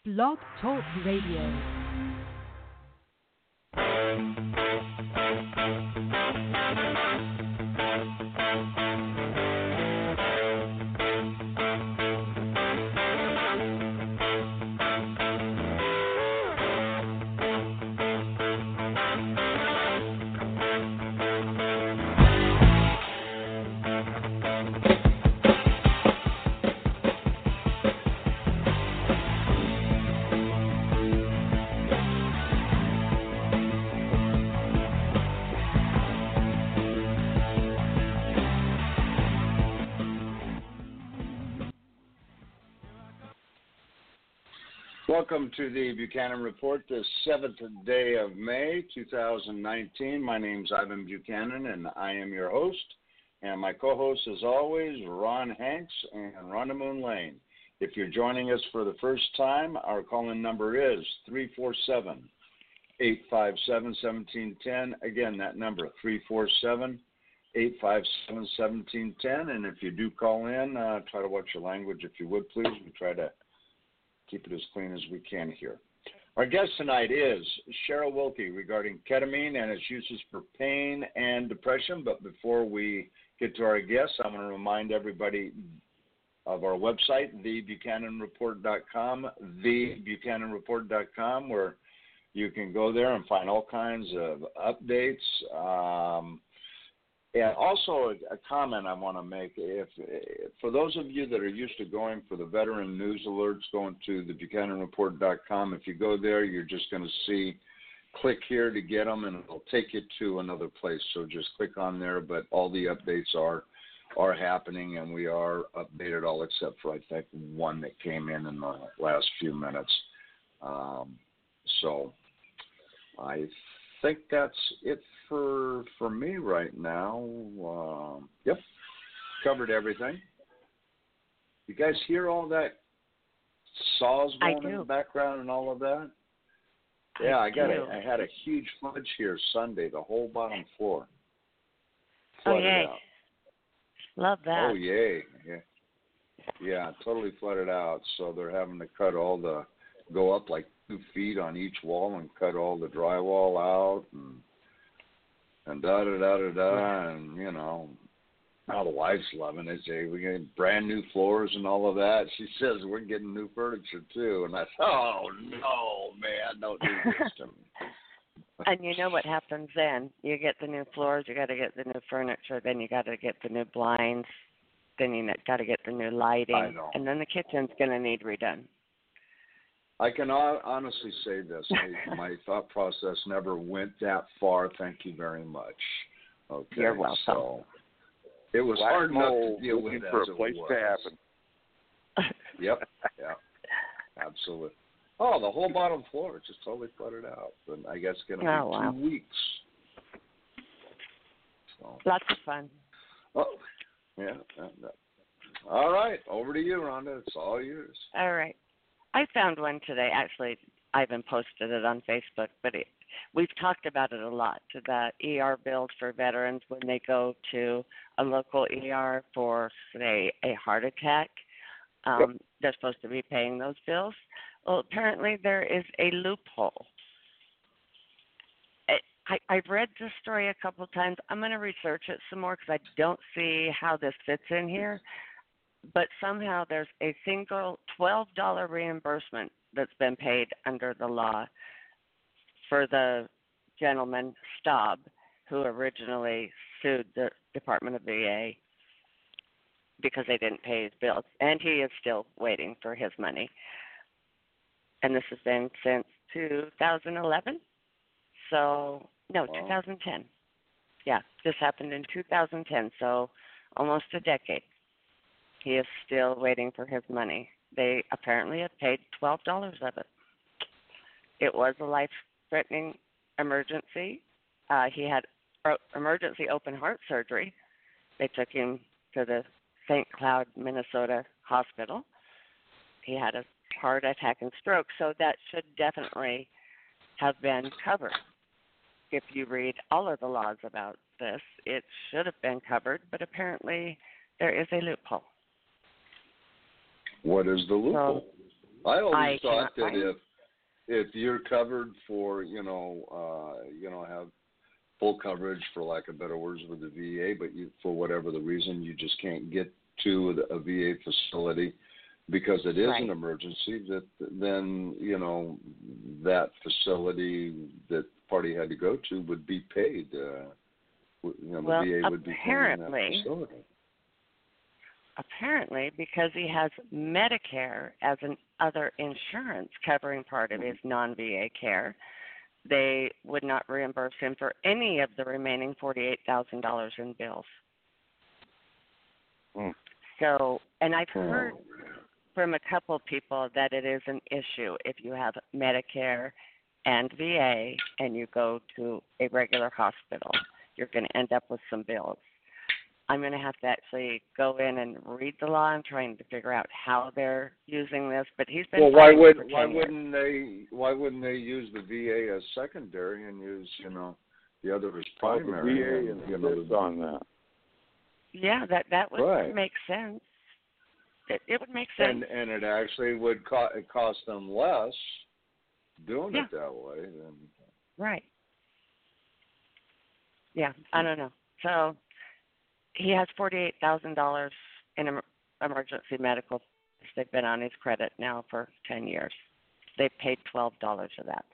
Blog Talk Radio. Welcome to the Buchanan Report, the 7th day of May, 2019. My name's Ivan Buchanan, and I am your host. And my co-host, as always, Ron Hanks and Rhonda Moon Lane. If you're joining us for the first time, our call-in number is 347-857-1710. Again, that number, 347-857-1710. And if you do call in, try to watch your language, if you would, please. We try to keep it as clean as we can here. Our guest tonight is Cheryl Wilkie regarding ketamine and its uses for pain and depression. But before we get to our guest, I want to remind everybody of our website, thebuchananreport.com, thebuchananreport.com, where you can go there and find all kinds of updates. And also a comment I want to make, if for those of you that are used to going for the veteran news alerts, going to thebuchananreport.com, if you go there, you're just going to see, click here to get them, and it'll take you to another place. So just click on there, but all the updates are happening, and we are updated all except for, I think, one that came in the last few minutes. So I think that's it for me right now. Yep, covered everything. You guys hear all that saws going in the background and all of that? Yeah, I had a huge fudge here Sunday, the whole bottom floor. Oh, yay. Out. Love that. Oh, yay. Yeah, totally flooded out. So they're having to go up like 2 feet on each wall and cut all the drywall out and da-da-da-da-da, and, you know, now the wife's loving it. We're getting brand new floors and all of that. She says we're getting new furniture, too. And I thought, oh, no, man, don't do this to me. And you know what happens then? You get the new floors, you got to get the new furniture, then you got to get the new blinds, then you got to get the new lighting, and then the kitchen's going to need redone. I can honestly say this. My thought process never went that far. Thank you very much. Okay, you're welcome. So it was hard enough to deal with for a place to happen. Yep. Yeah. Absolutely. Oh, the whole bottom floor just totally flooded out. And I guess it's going to be 2 weeks. So. Lots of fun. Oh, yeah. All right. Over to you, Rhonda. It's all yours. All right. I found one today. Actually, Ivan posted it on Facebook, but we've talked about it a lot, the ER bills for veterans when they go to a local ER for, say, a heart attack. They're supposed to be paying those bills. Well, apparently there is a loophole. I've read this story a couple of times. I'm going to research it some more because I don't see how this fits in here. But somehow there's a single $12 reimbursement that's been paid under the law for the gentleman, Staub, who originally sued the Department of VA because they didn't pay his bills. And he is still waiting for his money. And this has been since 2011. So, no, 2010. Yeah, this happened in 2010, so almost a decade. He is still waiting for his money. They apparently have paid $12 of it. It was a life-threatening emergency. He had emergency open heart surgery. They took him to the St. Cloud, Minnesota hospital. He had a heart attack and stroke, so that should definitely have been covered. If you read all of the laws about this, it should have been covered, but apparently there is a loophole. What is the loophole? I always I thought cannot that find if you're covered for, have full coverage, for lack of better words, with the VA, but you, for whatever the reason, you just can't get to a VA facility because it is an emergency, that then, that facility that party had to go to would be paid. The VA would be paying that facility. Apparently, because he has Medicare as an other insurance covering part of his non-VA care, they would not reimburse him for any of the remaining $48,000 in bills. So, and I've heard from a couple of people that it is an issue if you have Medicare and VA and you go to a regular hospital. You're going to end up with some bills. I'm going to have to actually go in and read the law. I'm trying to figure out how they're using this, but he's been. Well, why wouldn't they use the VA as secondary and use the other as primary? The VA insists on that. Yeah, that would make sense. It would make sense. And it actually would cost them less doing it that way. Right. Yeah, I don't know. So he has $48,000 in emergency medical. They've been on his credit now for 10 years. They've paid $12 of that.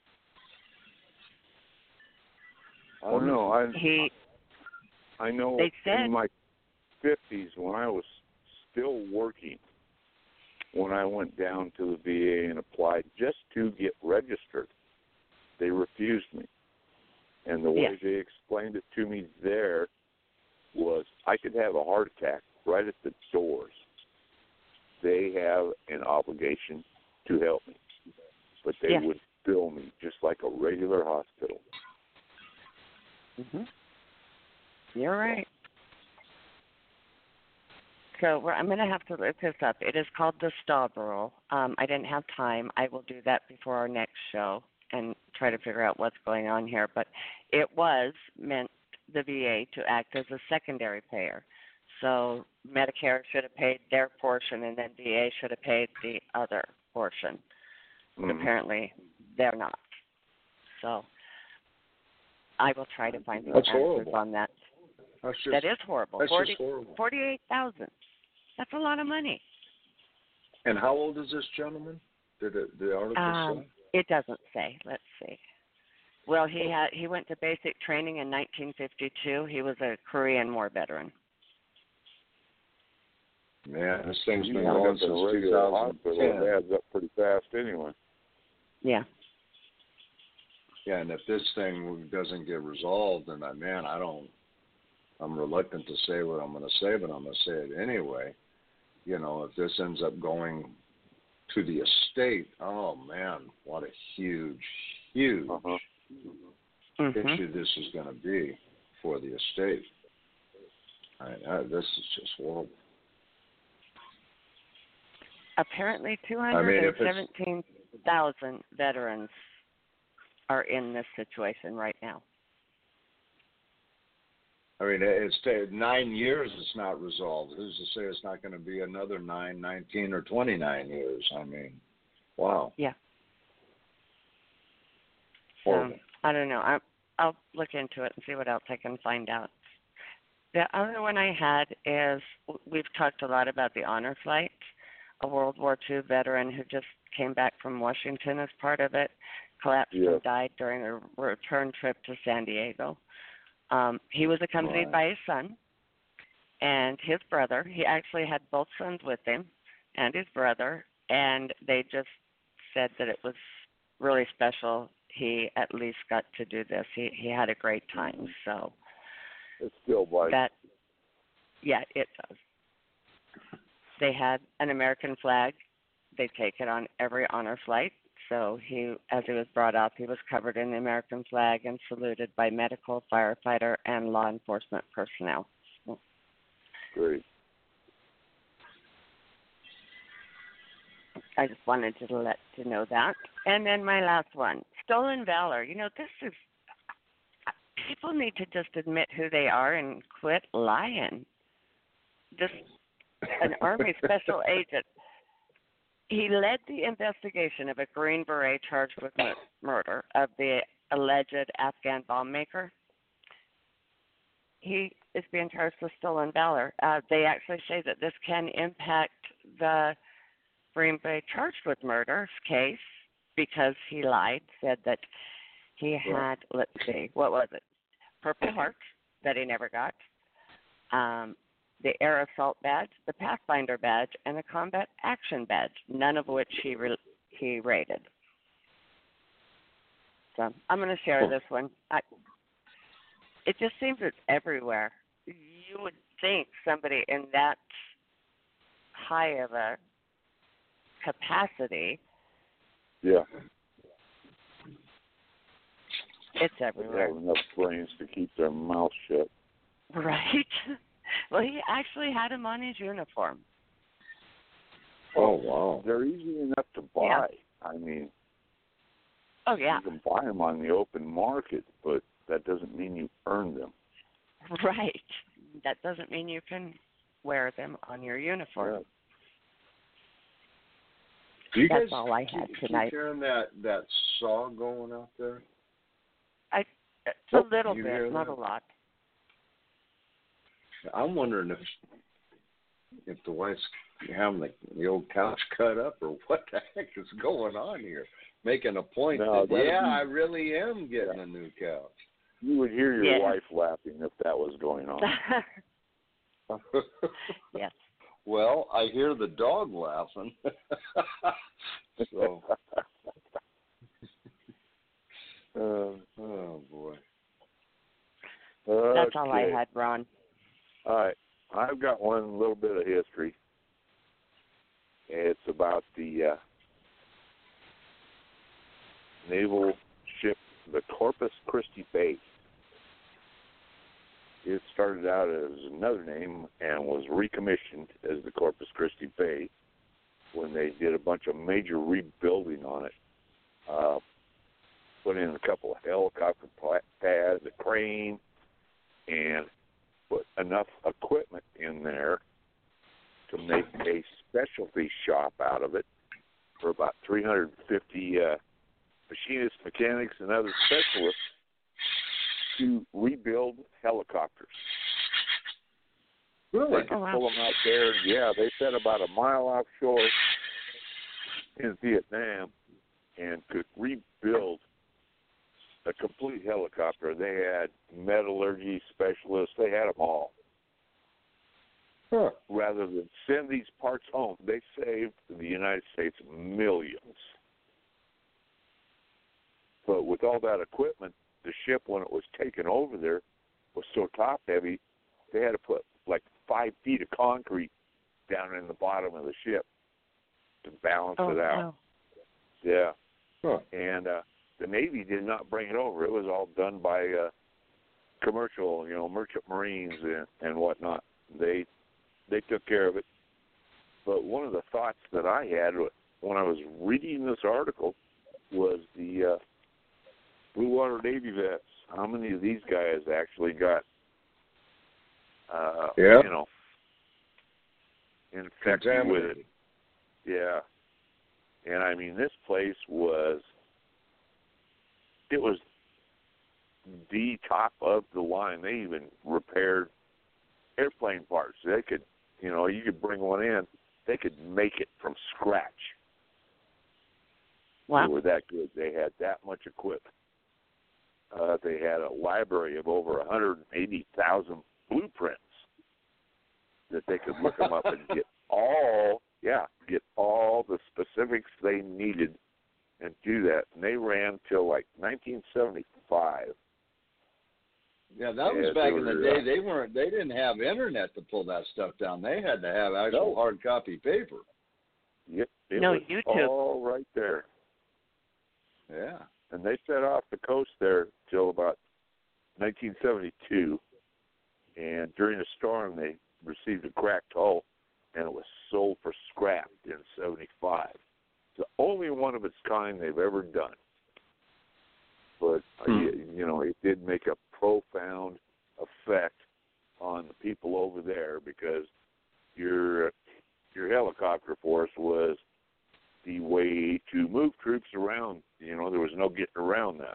I don't know. I know they said, in my 50s, when I was still working, when I went down to the VA and applied just to get registered, they refused me. And the way they explained it to me there was I could have a heart attack right at the doors. They have an obligation to help me, but they would bill me just like a regular hospital. Mm-hmm. You're right. So I'm going to have to look this up. It is called the Staub Rule. I didn't have time. I will do that before our next show and try to figure out what's going on here. But it was meant the VA to act as a secondary payer. So Medicare should have paid their portion, and then VA should have paid the other portion. But apparently they're not. So I will try to find the answers on that. That is horrible. That's just horrible. $48,000. That's a lot of money. And how old is this gentleman? Did the article say? It doesn't say. Let's see. Well, he went to basic training in 1952. He was a Korean War veteran. Man, this thing's been going since 2010. It adds up pretty fast anyway. Yeah. Yeah, and if this thing doesn't get resolved, then I'm reluctant to say what I'm going to say, but I'm going to say it anyway. If this ends up going to the estate, oh man, what a huge issue this is going to be for the estate. This is just horrible. Apparently 217,000 veterans are in this situation right now. I mean, it's 9 years it's not resolved. Who's to say it's not going to be another 9, 19, or 29 years? I mean, wow. Yeah. Horrible. I don't know. I'll look into it and see what else I can find out. The other one I had is, we've talked a lot about the Honor Flight, a World War II veteran who just came back from Washington as part of it, collapsed and died during a return trip to San Diego. He was accompanied by his son and his brother. He actually had both sons with him and his brother, and they just said that it was really special. He at least got to do this. He had a great time. So it's still like that. Yeah, it does. They had an American flag. They take it on every honor flight. So as he was brought up, he was covered in the American flag and saluted by medical, firefighter, and law enforcement personnel. Great. I just wanted to let you know that. And then my last one, stolen valor. This is, people need to just admit who they are and quit lying. An Army special agent. He led the investigation of a Green Beret charged with murder of the alleged Afghan bomb maker. He is being charged with stolen valor. They actually say that this can impact the Green Beret charged with murder's case because he lied, said that he had, let's see, what was it? Purple Heart that he never got, the Air Assault badge, the Pathfinder badge, and the Combat Action badge, none of which he rated. So I'm going to share this one. It just seems it's everywhere. You would think somebody in that high of a capacity. Yeah. It's everywhere. They have enough brains to keep their mouth shut. Right. Well, he actually had him on his uniform. Oh, wow. They're easy enough to buy. Yeah. I mean, Oh, yeah. you can buy them on the open market, but that doesn't mean you earn them. Right. That doesn't mean you can wear them on your uniform. Yeah. Do you That's guys all I had tonight. keep hearing that saw going out there? A little You bit, hear not that? a lot. I'm wondering if the wife's having the old couch cut up or what the heck is going on here. Making a point No, that, I really am getting a new couch. You would hear your Yes. wife laughing if that was going on. Yes. Well, I hear the dog laughing. So, oh boy. That's all I Okay. had, Ron. All right. I've got one little bit of history. It's about the naval ship, the Corpus Christi Bay. It started out as another name and was recommissioned as the Corpus Christi Bay when they did a bunch of major rebuilding on it. Put in a couple of helicopter pads, a crane, and put enough equipment in there to make a specialty shop out of it for about 350 machinists, mechanics, and other specialists to rebuild helicopters. Really? They could Oh, wow. pull them out there. Yeah, they set about a mile offshore in Vietnam and could rebuild a complete helicopter. They had metallurgy specialists. They had them all. Huh. Rather than send these parts home, they saved the United States millions. But with all that equipment, the ship, when it was taken over there, was so top-heavy, they had to put like 5 feet of concrete down in the bottom of the ship to balance it out. Wow. Yeah. Huh. And the Navy did not bring it over. It was all done by commercial, merchant marines and whatnot. They took care of it. But one of the thoughts that I had when I was reading this article was the Blue Water Navy vets. How many of these guys actually got, infected with it? Yeah. And I mean, this place was the top of the line. They even repaired airplane parts. They could, you could bring one in. They could make it from scratch. Wow. They were that good. They had that much equipment. They had a library of over 180,000 blueprints that they could look them up and get all the specifics they needed and do that. And they ran till like 1975. Yeah, that was back in the day. They didn't have internet to pull that stuff down. They had to have actual hard copy paper. Yep, it No, was YouTube. all right there. Yeah. And they set off the coast there till about 1972. And during a storm, they received a cracked hull, and it was sold for scrap in 75. It's the only one of its kind they've ever done. But, it did make a profound effect on the people over there because your helicopter force was the way to move troops around. There was no getting around that.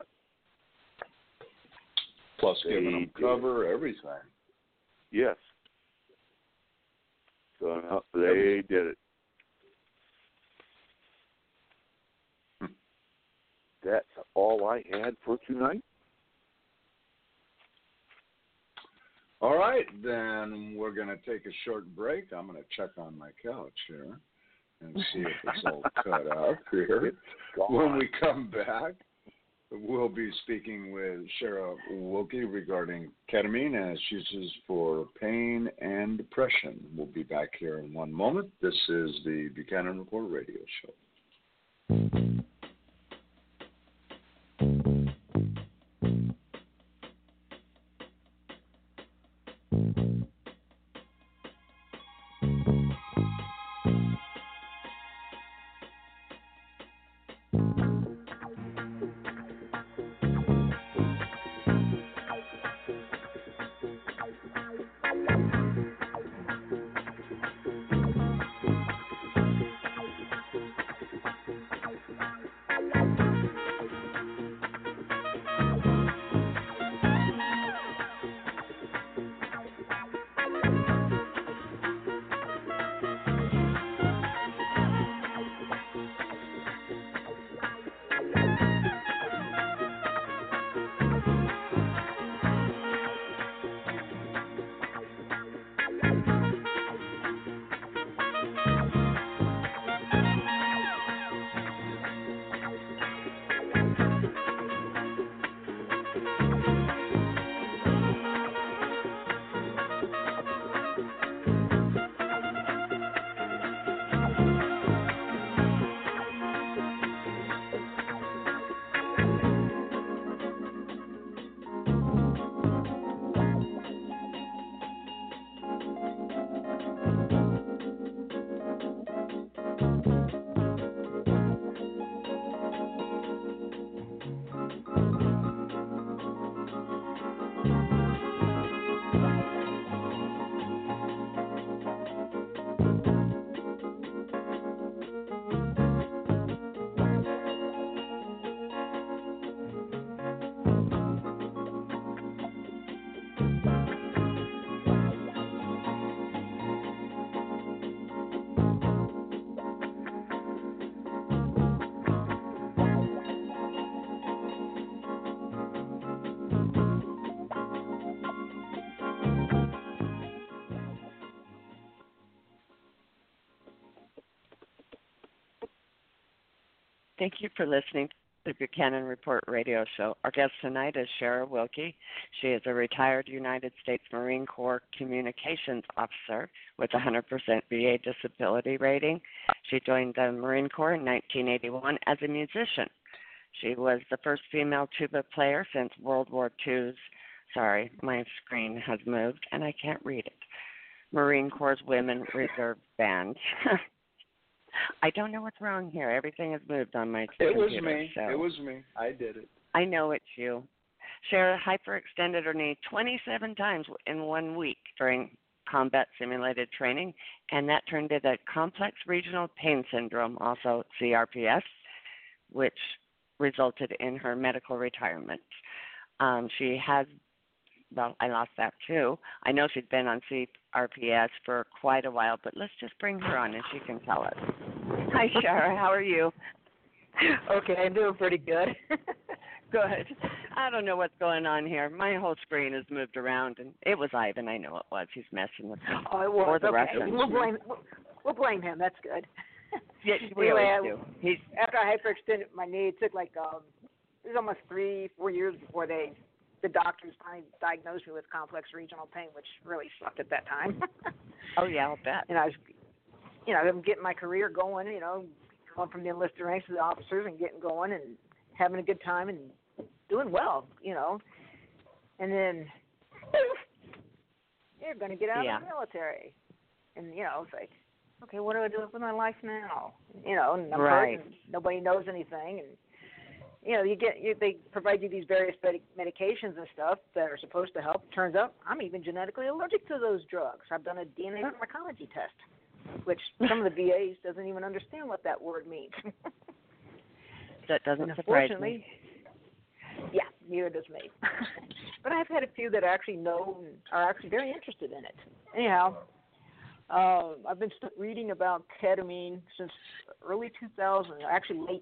Plus giving them cover, everything. Yes. So they did it. That's all I had for tonight. All right, then we're going to take a short break. I'm going to check on my couch here and see if it's all cut out here. When we come back, we'll be speaking with Shara Wilkie regarding ketamine as uses for pain and depression. We'll be back here in one moment. This is the Buchanan Report Radio Show. Thank you for listening to the Buchanan Report radio show. Our guest tonight is Shara Wilkie. She is a retired United States Marine Corps communications officer with a 100% VA disability rating. She joined the Marine Corps in 1981 as a musician. She was the first female tuba player since World War II's, sorry, my screen has moved and I can't read it, Marine Corps' Women Reserve Band. I don't know what's wrong here. Everything has moved on my computer. It was me. So. It was me. I did it. I know it's you. Shara hyperextended her knee 27 times in 1 week during combat simulated training, and that turned into complex regional pain syndrome, also CRPS, which resulted in her medical retirement. She has, well, I lost that too. I know she's been on CRPS for quite a while, but let's just bring her on and she can tell us. Hi, Shara. How are you? Okay, I'm doing pretty good. Good. I don't know what's going on here. My whole screen has moved around, and it was Ivan. I know it was. He's messing with me. Oh, it was. Or the okay. Russians. We'll blame him. That's good. Yeah, we anyway, always do. After I hyperextended my knee, it took it was almost 3-4 years before the doctors finally diagnosed me with complex regional pain, which really sucked at that time. Oh yeah, I'll bet. And I was, I'm getting my career going, going from the enlisted ranks to the officers and getting going and having a good time and doing well, And then you're going to get out of the military. And, it's like, okay, what do I do with my life now? And I'm hurt and nobody knows anything. And, they provide you these various medications and stuff that are supposed to help. Turns out I'm even genetically allergic to those drugs. I've done a DNA pharmacology test. which some of the VAs doesn't even understand what that word means. That doesn't and surprise unfortunately, me. yeah, neither does me. But I've had a few that actually know and are actually very interested in it. Anyhow, I've been reading about ketamine since early 2000, actually late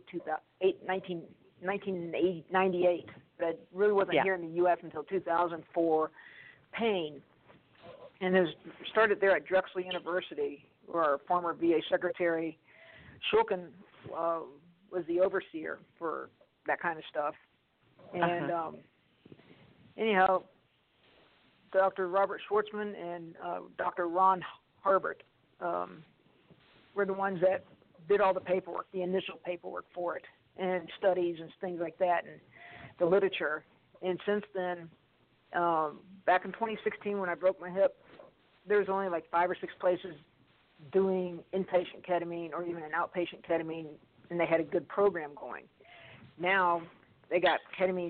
1998. But I really wasn't here in the U.S. until 2000 for pain. And it started there at Drexel University, where our former VA Secretary Shulkin was the overseer for that kind of stuff. And anyhow, Dr. Robert Schwartzman and Dr. Ron Harbert were the ones that did all the paperwork, the initial paperwork for it, and studies and things like that, and the literature. And since then, back in 2016 when I broke my hip, there was only like 5 or 6 places doing inpatient ketamine or even an outpatient ketamine, and they had a good program going. Now they got ketamine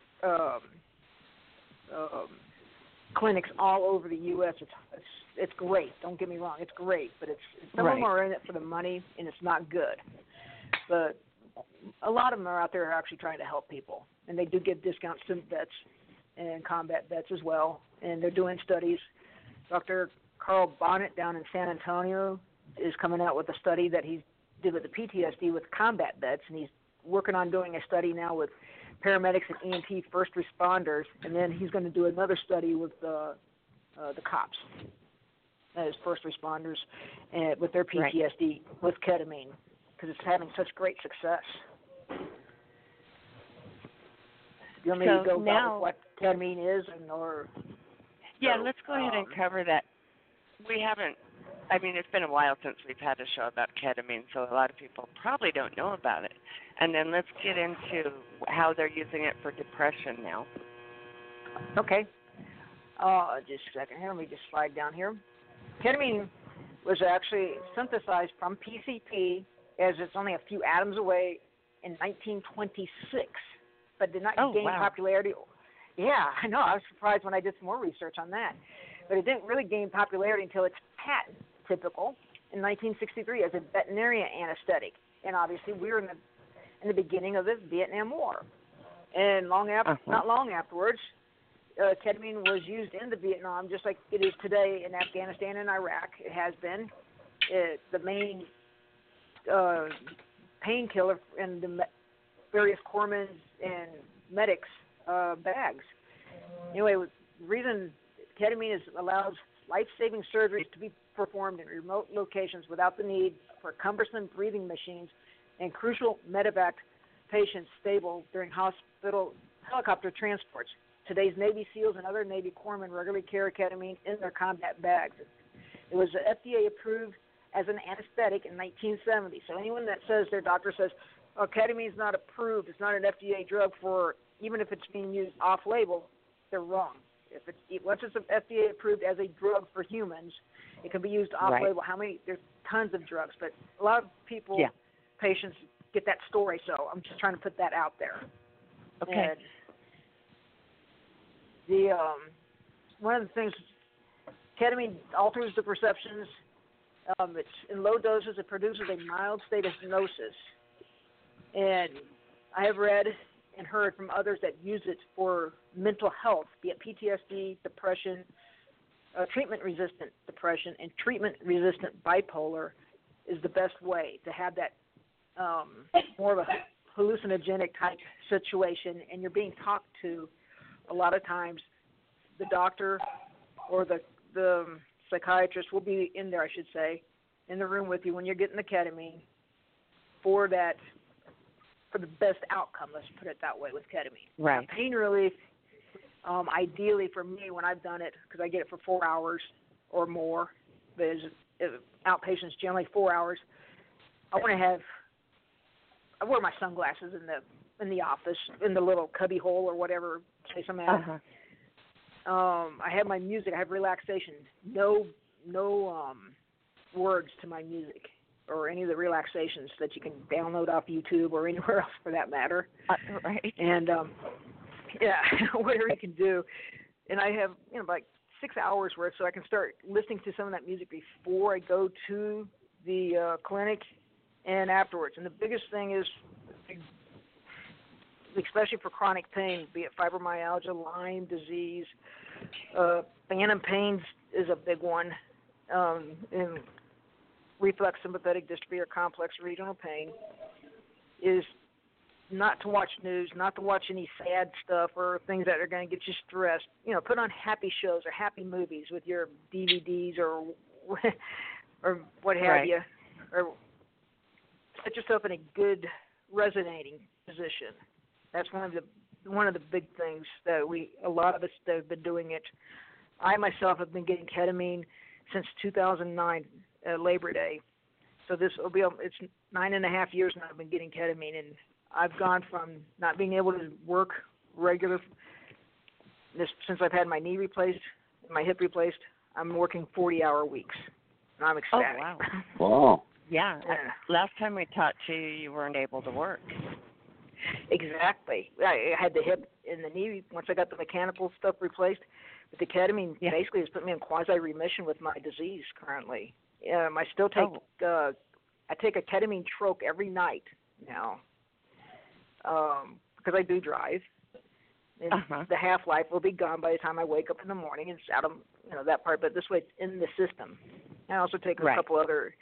clinics all over the U.S. It's great. Don't get me wrong, it's great, but some of them are in it for the money, and it's not good. But a lot of them are out there actually trying to help people, and they do give discounts to vets and combat vets as well, and they're doing studies. Dr. Carl Bonnet down in San Antonio is coming out with a study that he did with the PTSD with combat vets, and he's working on doing a study now with paramedics and EMT first responders, and then he's going to do another study with the cops as first responders and with their PTSD with ketamine, because it's having such great success. You want me to go about what ketamine is let's go ahead and cover that. We haven't, it's been a while since we've had a show about ketamine, so a lot of people probably don't know about it. And then let's get into how they're using it for depression now. Okay. Just a second here. Let me just slide down here. Ketamine was actually synthesized from PCP, as it's only a few atoms away, in 1926, but did not gain popularity. Yeah, I know. I was surprised when I did some more research on that. But it didn't really gain popularity until its patent, typical, in 1963 as a veterinary anesthetic. And obviously we were in the beginning of the Vietnam War. And not long afterwards, ketamine was used in the Vietnam just like it is today in Afghanistan and Iraq. It has been. The main painkiller in the various corpsmen and medics' bags. Anyway, the reason ketamine allows life-saving surgeries to be performed in remote locations without the need for cumbersome breathing machines and crucial medevac patients stable during hospital helicopter transports. Today's Navy SEALs and other Navy corpsmen regularly carry ketamine in their combat bags. It was FDA approved as an anesthetic in 1970. So anyone that says their doctor says, ketamine is not approved, it's not an FDA drug for, even if it's being used off-label, they're wrong. Once it's FDA approved as a drug for humans, it can be used off-label. There's tons of drugs, but a lot of people, patients, get that story, so I'm just trying to put that out there. Okay. And one of the things, ketamine alters the perceptions. It's in low doses, it produces a mild state of hypnosis. And I have read and heard from others that use it for mental health, be it PTSD, depression, treatment-resistant depression, and treatment-resistant bipolar is the best way to have that more of a hallucinogenic type situation, and you're being talked to a lot of times. The doctor or the psychiatrist will be in there, I should say, in the room with you when you're getting the ketamine for the best outcome, let's put it that way, with ketamine. Right. Now, pain relief, ideally for me when I've done it, because I get it for 4 hours or more, but outpatients generally 4 hours, I wear my sunglasses in the office, in the little cubby hole or whatever place I'm at. I have my music. I have relaxation. No words to my music or any of the relaxations that you can download off YouTube or anywhere else for that matter. Right. And whatever you can do. And I have like 6 hours worth, so I can start listening to some of that music before I go to the clinic and afterwards. And the biggest thing is, especially for chronic pain, be it fibromyalgia, Lyme disease, phantom pains is a big one, and reflex sympathetic dystrophy or complex regional pain, is not to watch news, not to watch any sad stuff or things that are going to get you stressed. You know, put on happy shows or happy movies with your DVDs or what have you, or put yourself in a good resonating position. That's one of the big things that a lot of us that have been doing it. I myself have been getting ketamine since 2009, Labor Day. So it's 9.5 years now I've been getting ketamine, and I've gone from not being able to work regular since I've had my knee replaced, my hip replaced. I'm working 40-hour weeks, and I'm ecstatic. Oh, wow. Wow. Yeah. Last time we talked to you, you weren't able to work. Exactly. I had the hip and the knee. Once I got the mechanical stuff replaced, but the ketamine basically has put me in quasi-remission with my disease currently. I still take I take a ketamine troche every night now because I do drive. And the half-life will be gone by the time I wake up in the morning. It's out of that part, but this way it's in the system. I also take a couple other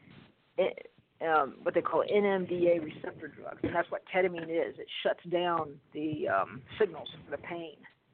what they call NMDA receptor drugs, and that's what ketamine is. It shuts down the signals for the pain.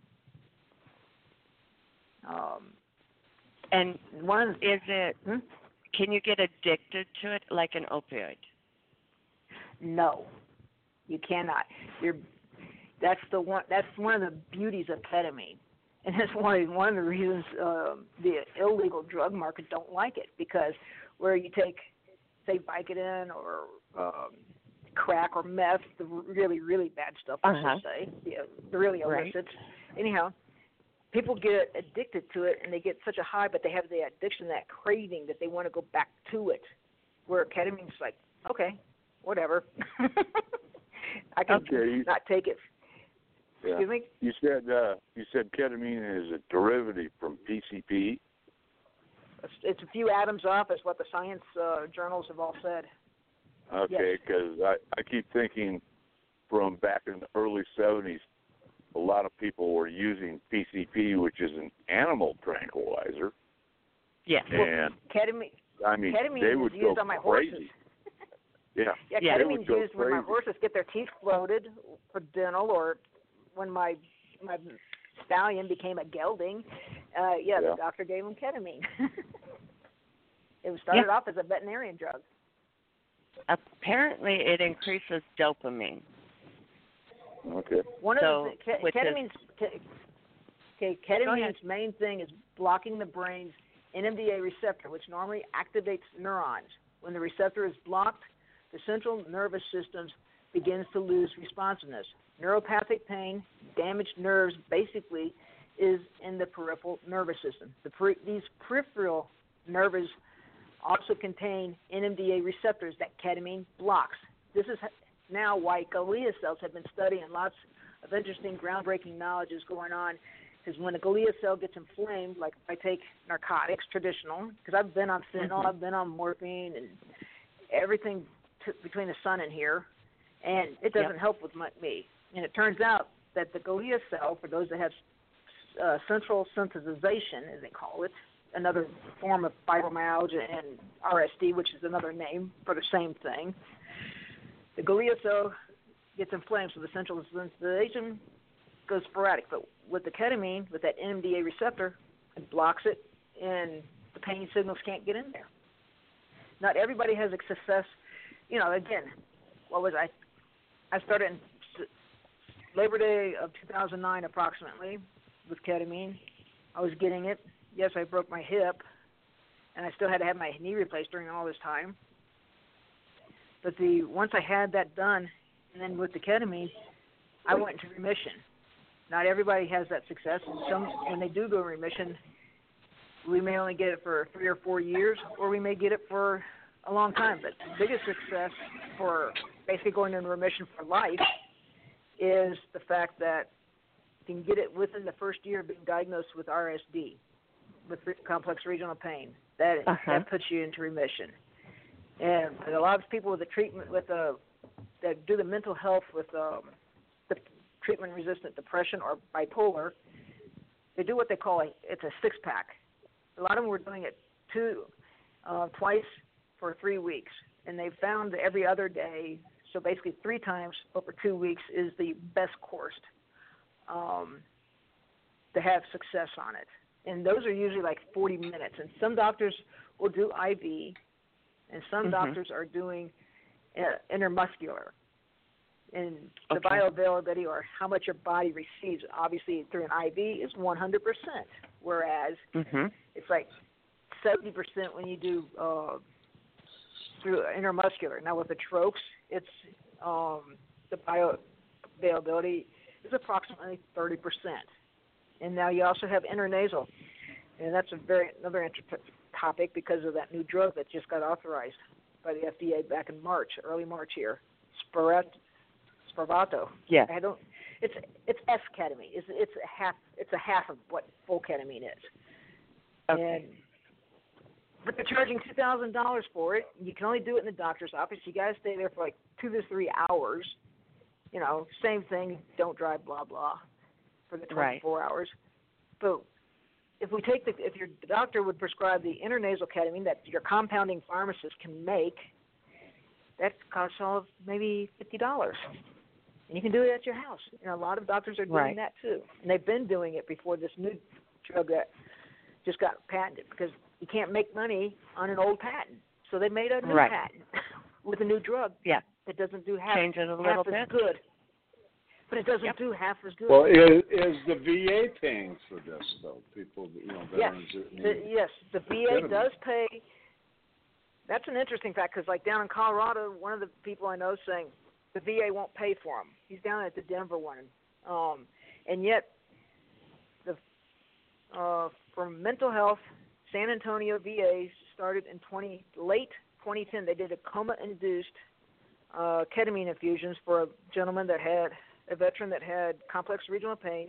And can you get addicted to it like an opioid? No, you cannot. That's one of the beauties of ketamine, and that's one of the reasons the illegal drug market don't like it, because where you take, say, Vicodin or crack or meth, the really, really bad stuff, I should say, the really illicit. Anyhow, people get addicted to it, and they get such a high, but they have the addiction, that craving that they want to go back to it, where ketamine's like, okay, whatever. I can not take it. Yeah. Excuse me? You said ketamine is a derivative from PCP? It's a few atoms off, is what the science journals have all said. Okay, because I keep thinking from back in the early 70s, a lot of people were using PCP, which is an animal tranquilizer. Yes. And ketamine they would is used go on my crazy. horses. Yeah, ketamine is used when my horses get their teeth floated for dental, or when my stallion became a gelding. The doctor gave him ketamine. It started off as a veterinarian drug. Apparently, it increases dopamine. Okay. Ketamine's main thing is blocking the brain's NMDA receptor, which normally activates neurons. When the receptor is blocked, the central nervous system begins to lose responsiveness. Neuropathic pain, damaged nerves, basically, is in the peripheral nervous system. These peripheral nerves also contain NMDA receptors that ketamine blocks. This is now why glia cells have been studied, and lots of interesting, groundbreaking knowledge is going on. Because when a glia cell gets inflamed, like if I take narcotics, traditional, because I've been on fentanyl, I've been on morphine, and everything between the sun and here, and it doesn't help with me. And it turns out that the glia cell, for those that have central sensitization, as they call it, another form of fibromyalgia and RSD, which is another name for the same thing, the glia cell gets inflamed, so the central sensitization goes sporadic. But with the ketamine, with that NMDA receptor, it blocks it, and the pain signals can't get in there. Not everybody has a success. Again, what was I? I started in Labor Day of 2009 approximately with ketamine. I was getting it. Yes, I broke my hip, and I still had to have my knee replaced during all this time. But once I had that done, and then with the ketamine, I went into remission. Not everybody has that success. When they do go in remission, we may only get it for 3 or 4 years, or we may get it for a long time. But the biggest success for basically going into remission for life is the fact that you can get it within the first year of being diagnosed with RSD. with complex regional pain. That puts you into remission. And a lot of people with the treatment that do the mental health with the treatment-resistant depression or bipolar, they do what they call it's a six-pack. A lot of them were doing it twice for 3 weeks, and they found that every other day, so basically 3 times over 2 weeks, is the best course to have success on it. And those are usually like 40 minutes. And some doctors will do IV, and some doctors are doing intermuscular. And the bioavailability, or how much your body receives, obviously through an IV, is 100%, whereas it's like 70% when you do through intermuscular. Now with the trokes, it's the bioavailability is approximately 30%. And now you also have intranasal, and that's another interesting topic because of that new drug that just got authorized by the FDA back in early March here, Spravato. Yeah. It's S-ketamine. It's a half of what full ketamine is. Okay. But they're charging $2,000 for it. You can only do it in the doctor's office. You got to stay there for like 2 to 3 hours. You know, same thing. Don't drive, blah blah, for the 24 hours. But if your doctor would prescribe the intranasal ketamine that your compounding pharmacist can make, that costs all of maybe $50. And you can do it at your house. And a lot of doctors are doing that too. And they've been doing it before this new drug that just got patented, because you can't make money on an old patent. So they made a new patent with a new drug that doesn't do half, Change it a little half bit. as good. But it doesn't do half as good. Well, is the VA paying for this, though? People, veterans yes, the VA does pay. That's an interesting fact, because like down in Colorado, one of the people I know is saying the VA won't pay for him. He's down at the Denver one. And yet, for mental health, San Antonio VA started in late 2010. They did a coma-induced ketamine infusions for a veteran that had complex regional pain.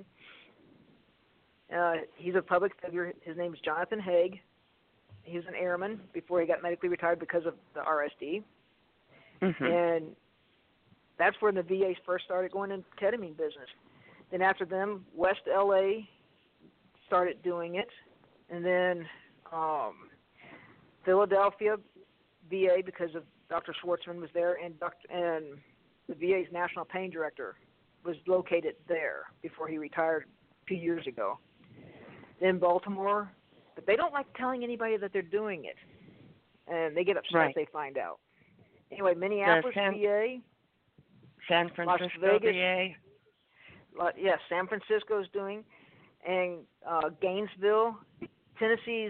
He's a public figure. His name is Jonathan Haig. He was an airman before he got medically retired because of the RSD. And that's where the VA first started going into ketamine business. Then after them, West LA started doing it. And then Philadelphia VA, because of Dr. Schwartzman was there, and the VA's national pain director was located there before he retired 2 years ago. Then Baltimore, but they don't like telling anybody that they're doing it, and they get upset if they find out. Anyway, Minneapolis VA, San Francisco Las Vegas, VA. Yes, San Francisco's doing, and Gainesville, Tennessee's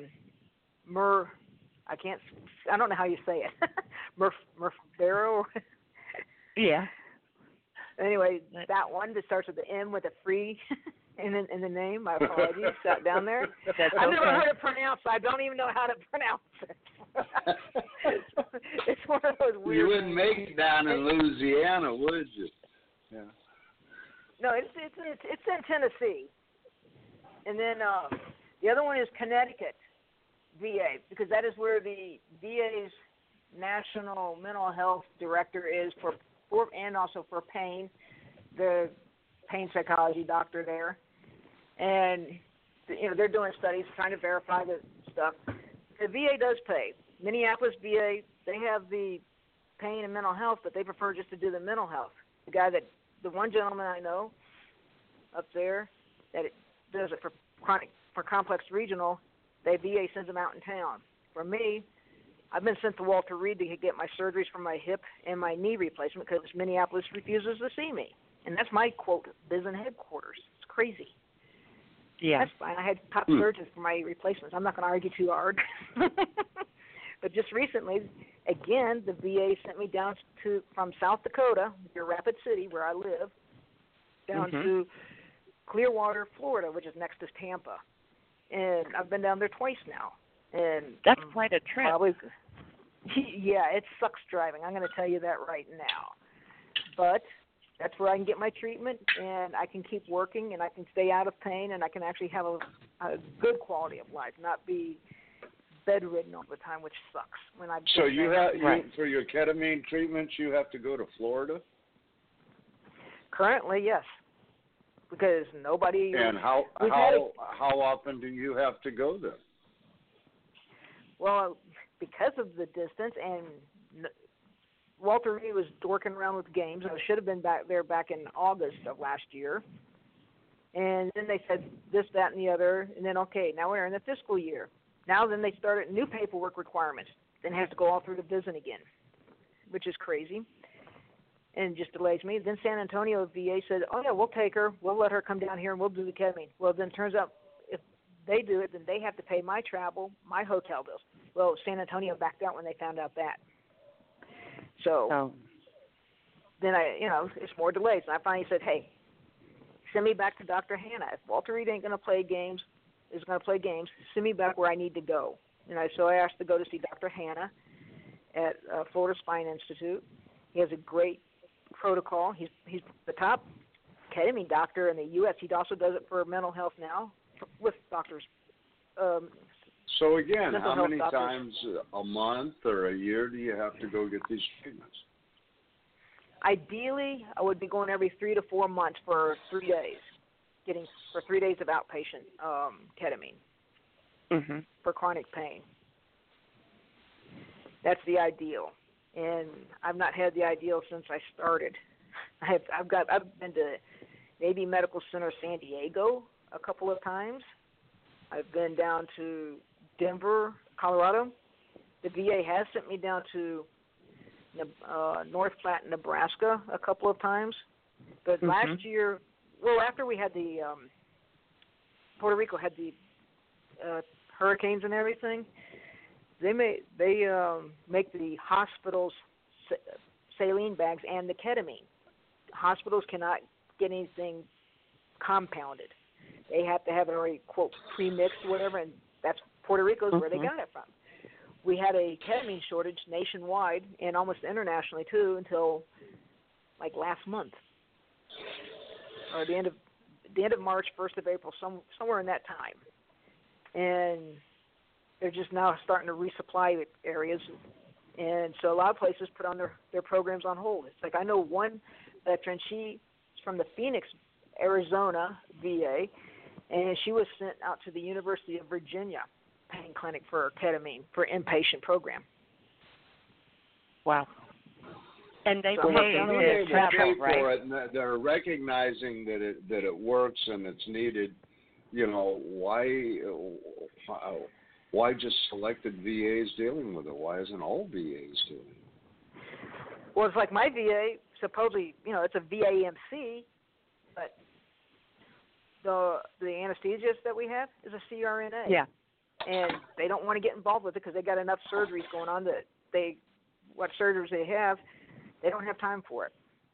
I don't know how you say it. Murfreesboro. Yeah. Anyway, that one that starts with the M with a free in the name. My apologies. Sat down there. I've never heard it pronounced. So I don't even know how to pronounce it. It's one of those weird. You wouldn't make it down in Louisiana, would you? Yeah. No, it's in Tennessee. And then the other one is Connecticut VA, because that is where the VA's national mental health director is for and also for pain, the pain psychology doctor there. And they're doing studies trying to verify the stuff. The VA does pay. Minneapolis VA, they have the pain and mental health, but they prefer just to do the mental health. The one gentleman I know up there that does it for complex regional, the VA sends them out in town. For me, I've been sent to Walter Reed to get my surgeries for my hip and my knee replacement because Minneapolis refuses to see me. And that's my, quote, business headquarters. It's crazy. Yeah. That's fine. I had top surgeons for my replacements. I'm not going to argue too hard. But just recently, again, the VA sent me down from South Dakota, near Rapid City, where I live, down to Clearwater, Florida, which is next to Tampa. And I've been down there twice now. And that's quite a trip. Yeah, it sucks driving. I'm going to tell you that right now. But that's where I can get my treatment, and I can keep working, and I can stay out of pain, and I can actually have a a good quality of life, not be bedridden all the time, which sucks. When I so you have for your ketamine treatments, you have to go to Florida. Currently, yes, because nobody. And how often do you have to go there? Well, because of the distance, and Walter Reed was working around with games. I should have been back in August of last year. And then they said this, that, and the other. And then, okay, now we're in the fiscal year. Now then they started new paperwork requirements. Then has to go all through the VISN again, which is crazy. And just delays me. Then San Antonio VA said, oh, yeah, we'll take her. We'll let her come down here and we'll do the ketamine. Well, then it turns out if they do it, then they have to pay my travel, my hotel bills. Well, San Antonio backed out when they found out that. So then it's more delays. And I finally said, hey, send me back to Dr. Hanna. If Walter Reed ain't going to play games, send me back where I need to go. And so I asked to go to see Dr. Hanna at Florida Spine Institute. He has a great protocol. He's the top ketamine doctor in the U.S. He also does it for mental health now with doctors. So again, how many times a month or a year do you have to go get these treatments? Ideally, I would be going every 3 to 4 months for 3 days, getting for 3 days of outpatient ketamine for chronic pain. That's the ideal, and I've not had the ideal since I started. I've been to Navy Medical Center San Diego a couple of times. I've been down to Denver, Colorado. The VA has sent me down to North Platte, Nebraska a couple of times. But last year, after we had the Puerto Rico had the hurricanes and everything, they make the hospitals saline bags and the ketamine. Hospitals cannot get anything compounded. They have to have it already, quote, pre-mixed or whatever, and that's Puerto Rico's where they got it from. We had a ketamine shortage nationwide and almost internationally, too, until, like, last month. Or the end of March, 1st of April, somewhere in that time. And they're just now starting to resupply areas. And so a lot of places put on their programs on hold. It's like I know one veteran, she's from the Phoenix, Arizona VA, and she was sent out to the University of Virginia pain clinic for ketamine for inpatient program. Wow. And they So pay they travel, pay right? for it, and they're recognizing that it works and it's needed. You know, why just selected VAs dealing with it? Why isn't all VAs doing it? Well, it's like my VA, supposedly, it's a VAMC, but the anesthesiast that we have is a CRNA. Yeah. And they don't want to get involved with it because they got enough surgeries going on that what surgeries they have, they don't have time for it.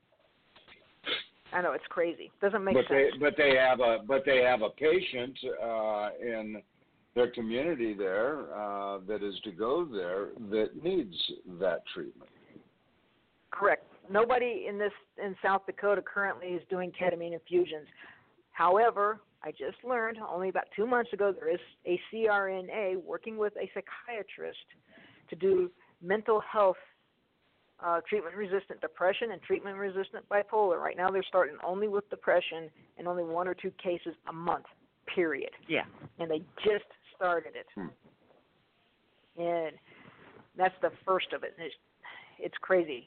I know it's crazy. Doesn't make sense. But they have a patient in their community there that is to go there that needs that treatment. Correct. Nobody in South Dakota currently is doing ketamine infusions. However, I just learned only about 2 months ago there is a CRNA working with a psychiatrist to do mental health treatment-resistant depression and treatment-resistant bipolar. Right now they're starting only with depression and only 1 or 2 cases a month, period. Yeah. And they just started it. And that's the first of it. It's crazy.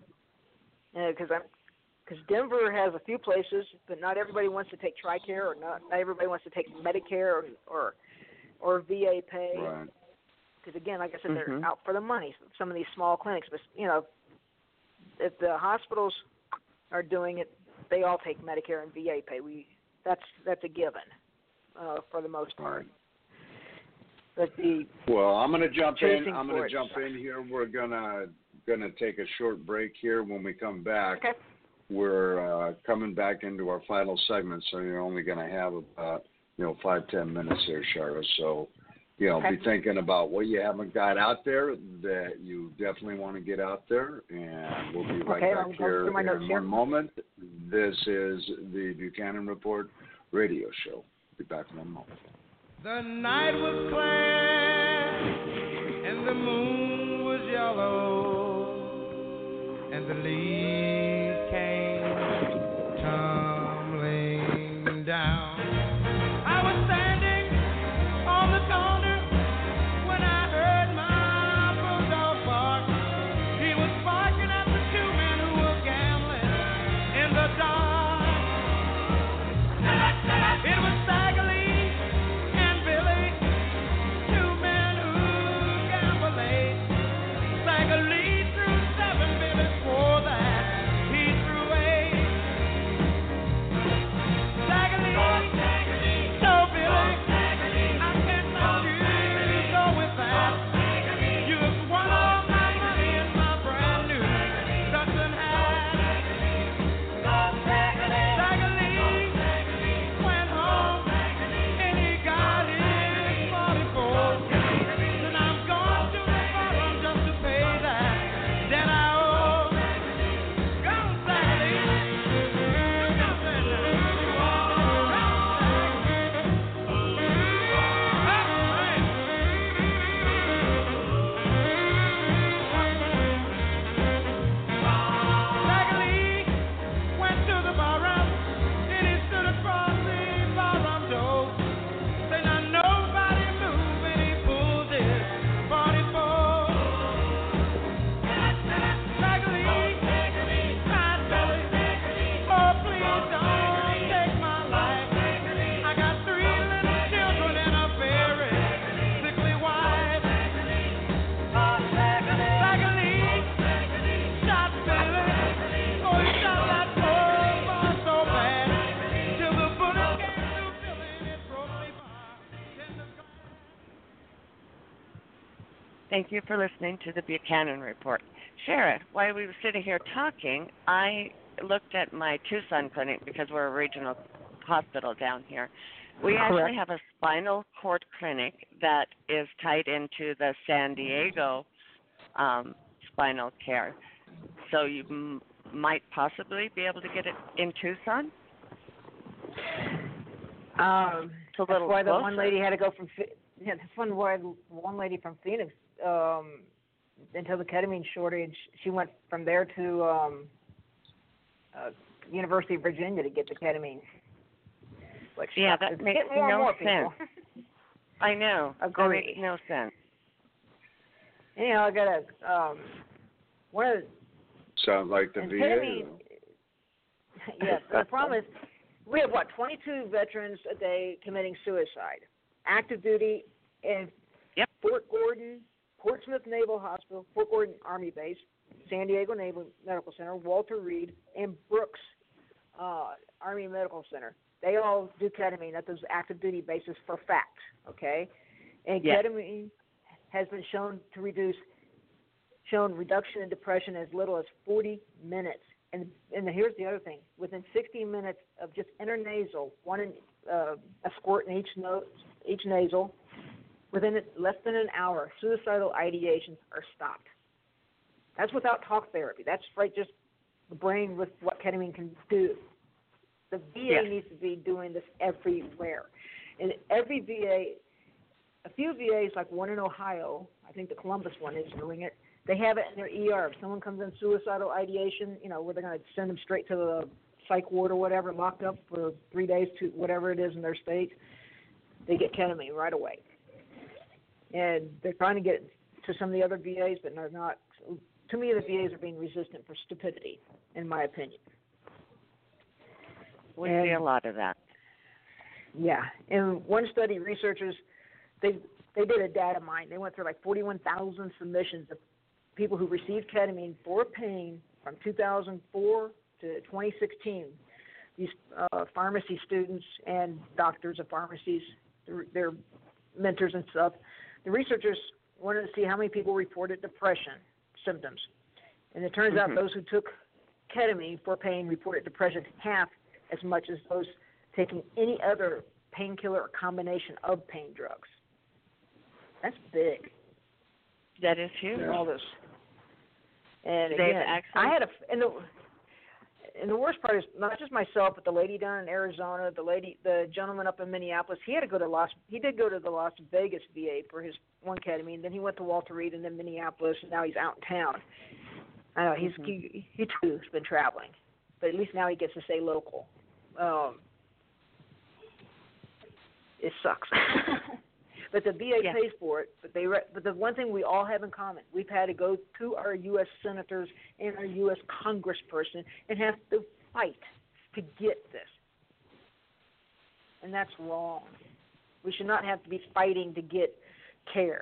Because Denver has a few places, but not everybody wants to take TRICARE, or not everybody wants to take Medicare or VA pay. Right. Because again, like I said, they're out for the money. Some of these small clinics, but if the hospitals are doing it, they all take Medicare and VA pay. That's a given for the most part. But I'm going to jump in. I'm going for to jump in here. We're gonna take a short break here. When we come back, we're coming back into our final segment. So you're only going to have about 5-10 minutes here, Shara. So be thinking about what you haven't got out there that you definitely want to get out there. And we'll be right back here in one moment. This is the Buchanan Report radio show. Be back in one moment. The night was clear and the moon was yellow and the leaves came tumbling down. I was standing on the corner when I heard my bulldog bark. He was barking at the two men who were gambling in the dark. It was Stagger Lee and Billy, two men who gamble late. Stagger Lee threw 7, Billy swore that he threw 8. Stagger Lee told Billy, I can't let you go with that. You've won all my money in my brand new Stetson hat. Stagger Lee went home and he got his 44. And I'm going to the bottom just to pay that I owe. Go, Stagger Lee. Go, Stagger Lee. Stagger Lee went to the barroom and he stood across the barroom door. Said, now nobody move, and he pulled his 44. Stagger Lee cried, Billy, oh please don't take my life. I got 3 little children and a very sickly wife. Stagger Lee shot Billy, oh he shot that poor boy so bad, till the bullet came through Billy and it broke me heart. Thank you for listening to the Buchanan Report. Sharon, while we were sitting here talking, I looked at my Tucson clinic because we're a regional hospital down here. We actually have a spinal cord clinic that is tied into the San Diego spinal care. So you might possibly be able to get it in Tucson. It's a That's little why the closer. one lady had to go from that's why one lady from Phoenix until the ketamine shortage, she went from there to University of Virginia to get the ketamine. Which Yeah, sucks. that It's makes getting more and no more people. sense. I know. That Agree. makes no sense. I got a one of the Sounds like the and VA. ketamine. Yes, the problem is we have 22 veterans a day committing suicide, active duty in Fort Gordon, Portsmouth Naval Hospital, Fort Gordon Army Base, San Diego Naval Medical Center, Walter Reed, and Brooks Army Medical Center. They all do ketamine at those active duty bases for fact, okay? And ketamine has been shown reduction in depression as little as 40 minutes. And here's the other thing: within 60 minutes of just intranasal, a squirt in each nasal, within less than an hour, suicidal ideations are stopped. That's without talk therapy. That's just the brain with what ketamine can do. The VA needs to be doing this everywhere. And every VA, a few VAs, like one in Ohio, I think the Columbus one is doing it, they have it in their ER. If someone comes in suicidal ideation, where they're going to send them straight to the psych ward or whatever, locked up for 3 days to whatever it is in their state, they get ketamine right away. And they're trying to get it to some of the other VAs, but they're not. Too many of the VAs are being resistant for stupidity, in my opinion. We see a lot of that. Yeah. In one study, researchers, they did a data mine. They went through like 41,000 submissions of people who received ketamine for pain from 2004 to 2016. These pharmacy students and doctors of pharmacies, their mentors and stuff. The researchers wanted to see how many people reported depression symptoms. And it turns out those who took ketamine for pain reported depression half as much as those taking any other painkiller or combination of pain drugs. That's big. That is huge. All this. And They've again, actually... I had and the worst part is not just myself, but the lady down in Arizona, the gentleman up in Minneapolis. He did go to the Las Vegas VA for his one ketamine. Then he went to Walter Reed and then Minneapolis, and now he's out in town. I know he too has been traveling, but at least now he gets to stay local. It sucks. But the VA pays for it. But the one thing we all have in common, we've had to go to our U.S. senators and our U.S. congressperson and have to fight to get this. And that's wrong. We should not have to be fighting to get care.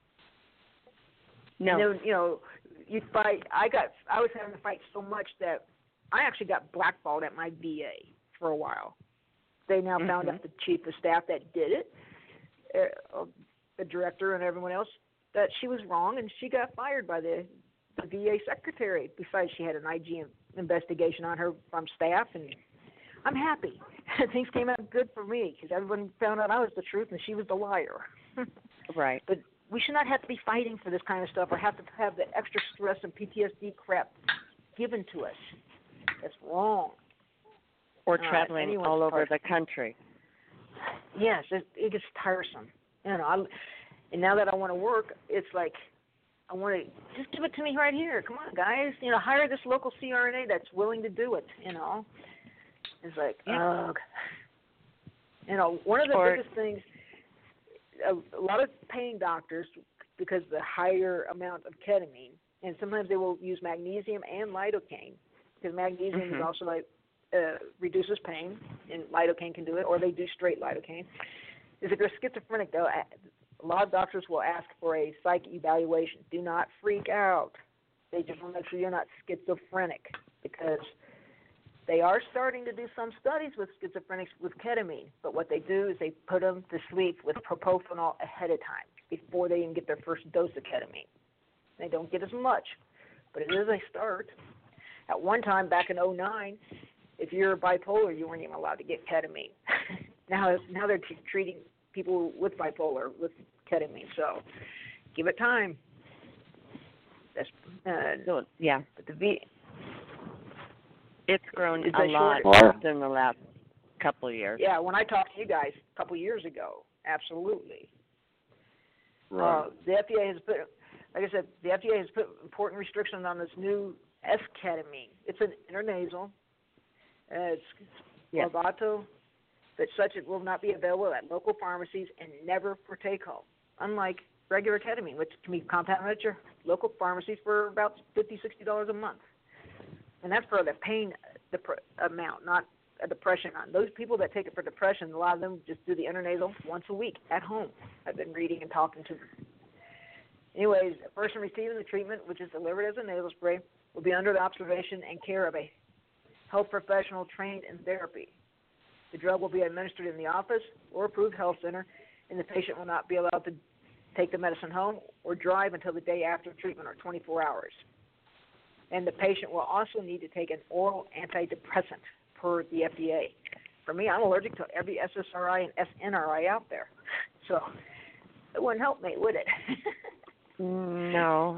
No. And then, you fight. I was having to fight so much that I actually got blackballed at my VA for a while. They now found out, the chief of staff that did it, the director and everyone else, that she was wrong, and she got fired by the VA secretary. Besides, she had an IG investigation on her from staff, and I'm happy. Things came out good for me because everyone found out I was the truth and she was the liar. Right. But we should not have to be fighting for this kind of stuff or have to have the extra stress and PTSD crap given to us. That's wrong. Or traveling all over the country. Yes, it gets tiresome. And now that I want to work, it's like I want to just give it to me right here. Come on, guys. Hire this local CRNA that's willing to do it. It's like, ugh. One of the biggest things, a lot of pain doctors, because the higher amount of ketamine, and sometimes they will use magnesium and lidocaine, because magnesium is also reduces pain, and lidocaine can do it, or they do straight lidocaine. Is if you're schizophrenic, though, a lot of doctors will ask for a psych evaluation. Do not freak out. They just want to make sure you're not schizophrenic, because they are starting to do some studies with schizophrenics with ketamine, but what they do is they put them to sleep with propofol ahead of time before they even get their first dose of ketamine. They don't get as much, but it is a start. At one time, back in 2009, if you're bipolar, you weren't even allowed to get ketamine. Now they're treating people with bipolar with ketamine, so give it time. That's But it's grown a lot in the last couple of years. Yeah, when I talked to you guys a couple of years ago, absolutely. Right. The FDA has put, like I said, the FDA has put important restrictions on this new S-ketamine. It's an intranasal. It's Spravato, but such it will not be available at local pharmacies and never for take-home, unlike regular ketamine, which can be compounded at your local pharmacies for about $50, $60 a month. And that's for the pain amount, not a depression amount. Those people that take it for depression, a lot of them just do the intranasal once a week at home. I've been reading and talking to them. Anyways, a person receiving the treatment, which is delivered as a nasal spray, will be under the observation and care of a health professional trained in therapy. The drug will be administered in the office or approved health center, and the patient will not be allowed to take the medicine home or drive until the day after treatment or 24 hours. And the patient will also need to take an oral antidepressant per the FDA. For me, I'm allergic to every SSRI and SNRI out there, so it wouldn't help me, would it? No.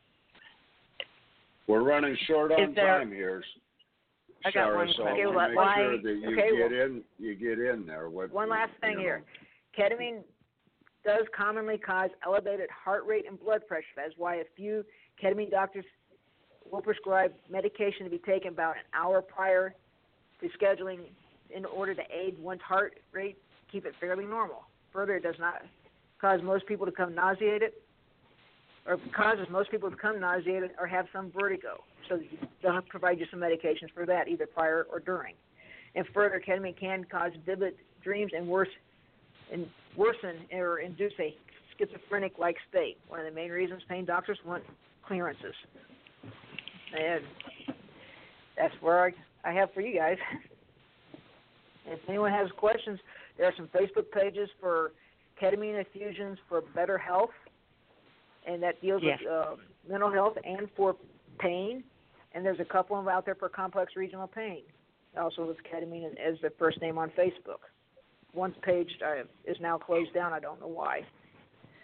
We're running short on time here. I got one so question. make sure that you get in there. One last thing here. Ketamine does commonly cause elevated heart rate and blood pressure. That's why a few ketamine doctors will prescribe medication to be taken about an hour prior to scheduling in order to aid one's heart rate, keep it fairly normal. Further, it does not cause most people to become nauseated, or causes most people to become nauseated or have some vertigo. So they'll provide you some medications for that, either prior or during. And further, ketamine can cause vivid dreams and worsen or induce a schizophrenic-like state. One of the main reasons pain doctors want clearances. And that's where I have for you guys. If anyone has questions, there are some Facebook pages for ketamine infusions for better health, and that deals with mental health and for pain. And there's a couple of them out there for complex regional pain. Also with ketamine as the first name on Facebook. One page is now closed down. I don't know why.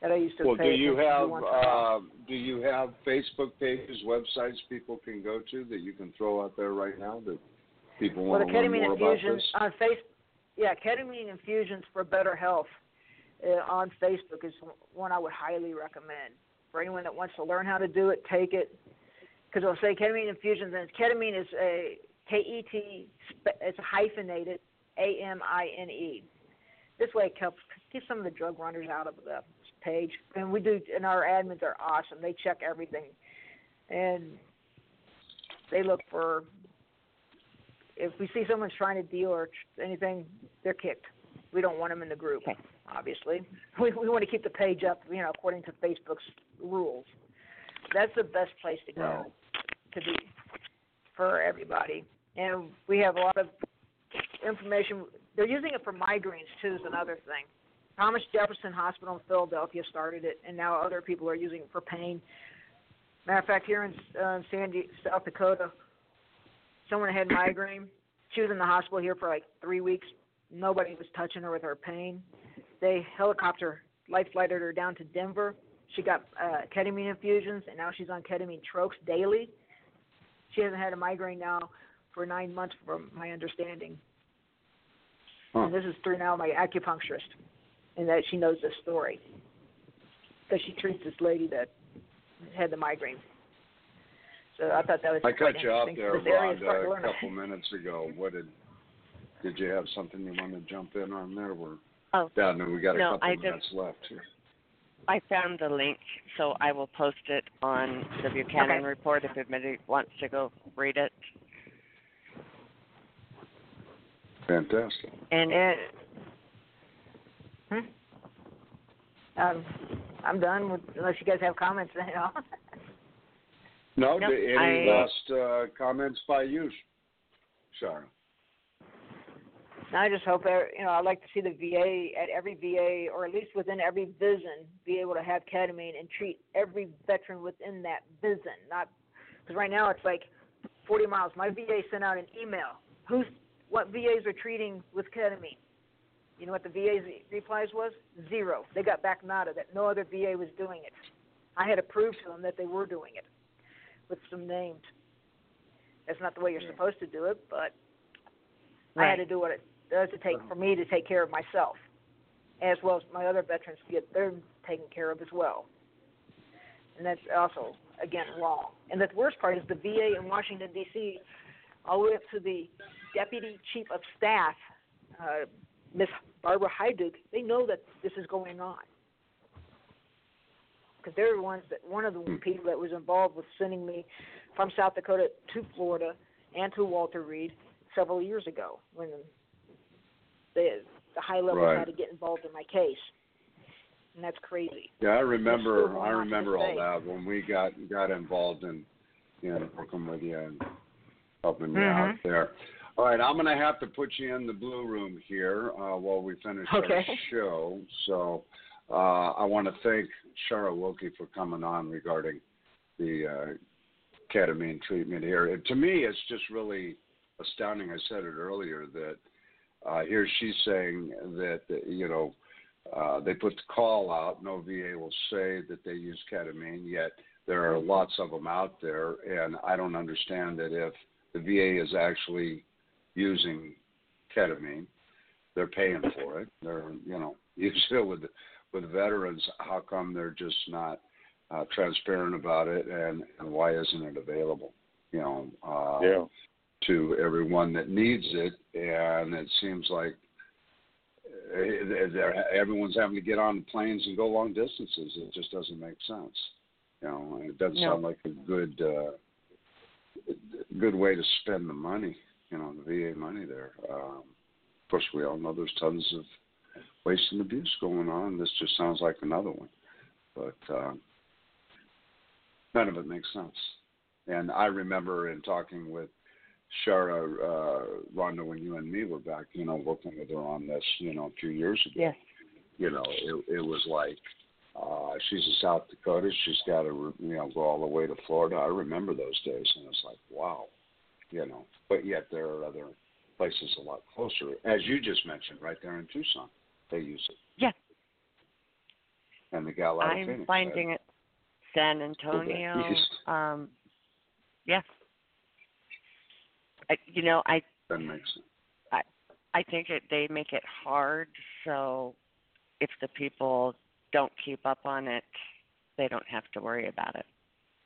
that I used to Well, pay do you attention to once in a while. have Facebook pages, websites people can go to that you can throw out there right now that people Well, want the to learn ketamine more about infusions this? on ketamine infusions for better health on Facebook is one I would highly recommend for anyone that wants to learn how to do it. Take it, because it'll say ketamine infusions, and ketamine is a KET. It's hyphenated AMINE. This way, it helps keep some of the drug runners out of the page. And we do, and our admins are awesome. They check everything, and they look for. If we see someone's trying to deal or anything, they're kicked. We don't want them in the group, obviously. We want to keep the page up, according to Facebook's rules. That's the best place to go to be for everybody. And we have a lot of information. They're using it for migraines, too, is another thing. Thomas Jefferson Hospital in Philadelphia started it, and now other people are using it for pain. Matter of fact, here in South Dakota, someone had migraine. She was in the hospital here for like 3 weeks. Nobody was touching her with her pain. They life flighted her down to Denver. She got ketamine infusions, and now she's on ketamine tropes daily. She hasn't had a migraine now for 9 months, from my understanding. And this is through now my acupuncturist, and that she knows this story because she treats this lady that had the migraine. So I thought that was I quite cut you off interesting. there, Rhonda, a couple minutes ago. Did you have something you wanted to jump in on there? We got a couple minutes left here. I found the link, so I will post it on the Buchanan Report if anybody wants to go read it. Fantastic. I'm done unless you guys have comments. No, any last comments by you, Sharon? I just hope, I'd like to see the VA, at every VA, or at least within every VISN, be able to have ketamine and treat every veteran within that VISN. Because right now it's like 40 miles. My VA sent out an email. What VAs are treating with ketamine? You know what the VA's replies was? 0. They got back nada, that no other VA was doing it. I had to prove to them that they were doing it with some names. That's not the way you're supposed to do it, but I had to do what it does to take for me to take care of myself, as well as my other veterans get their taken care of as well. And that's also, again, wrong. And the worst part is the VA in Washington, D.C., all the way up to the Deputy Chief of Staff, Miss Barbara Heiduch, they know that this is going on. Because they're the ones one of the people that was involved with sending me from South Dakota to Florida and to Walter Reed several years ago when the high levels had to get involved in my case. And that's crazy. Yeah, I remember all that when we got involved in working with you and helping you out there. All right, I'm going to have to put you in the blue room here while we finish our show. So I want to thank Shara Wilkie for coming on regarding the ketamine treatment here. And to me, it's just really astounding. I said it earlier that here she's saying that, they put the call out. No VA will say that they use ketamine, yet there are lots of them out there. And I don't understand that if the VA is actually using ketamine, they're paying for it. They're, usually with veterans, how come they're just not transparent about it, and why isn't it available, to everyone that needs it? And it seems like everyone's having to get on planes and go long distances. It just doesn't make sense. And it doesn't sound like a good way to spend the money, the VA money there. Of course, we all know there's tons of waste and abuse going on. This just sounds like another one. But none of it makes sense. And I remember in talking with Shara, Rhonda, when you and me were back, working with her on this, a few years ago. Yes. It was like, she's in South Dakota. She's got to, go all the way to Florida. I remember those days, and it's like, wow, But yet there are other places a lot closer, as you just mentioned, right there in Tucson. They use it. Yeah. And and the gal out of I'm Phoenix. finding it San Antonio. Yeah. That makes sense. I think they make it hard, so if the people don't keep up on it, they don't have to worry about it.